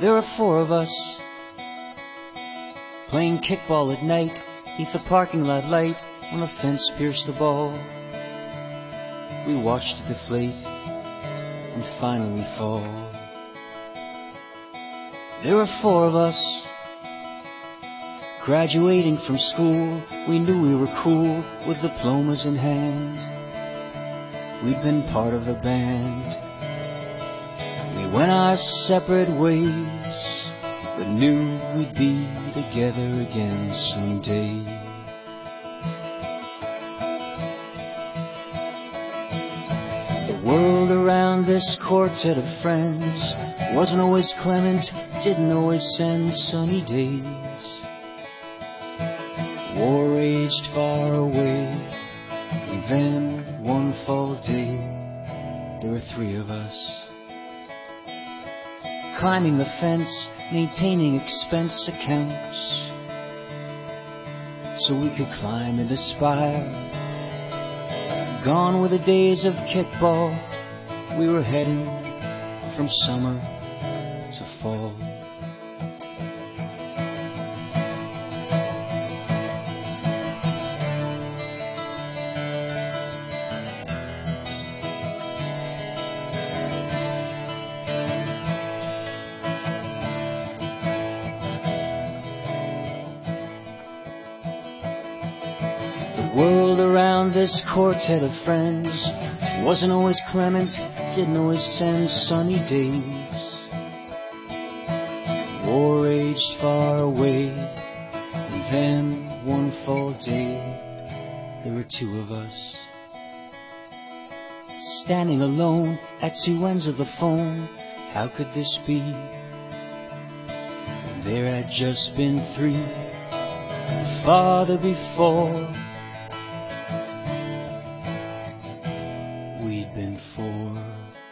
There were four of us, playing kickball at night, neath the parking lot light, when the fence pierced the ball. We watched it deflate and finally fall. There were four of us, graduating from school. We knew we were cool, with diplomas in hand. We'd been part of a band. We went our separate ways, but knew we'd be together again someday. The world around this quartet of friends wasn't always clement, didn't always send sunny days. War raged far away, and then one fall day, there were three of us, climbing the fence, maintaining expense accounts, so we could climb and aspire. Gone were the days of kickball, we were heading from summer to fall. The world around this quartet of friends wasn't always clement, didn't always send sunny days. War raged far away, and then one fall day, there were two of us, standing alone at two ends of the phone. How could this be? And there had just been three, and farther before, we'd been four.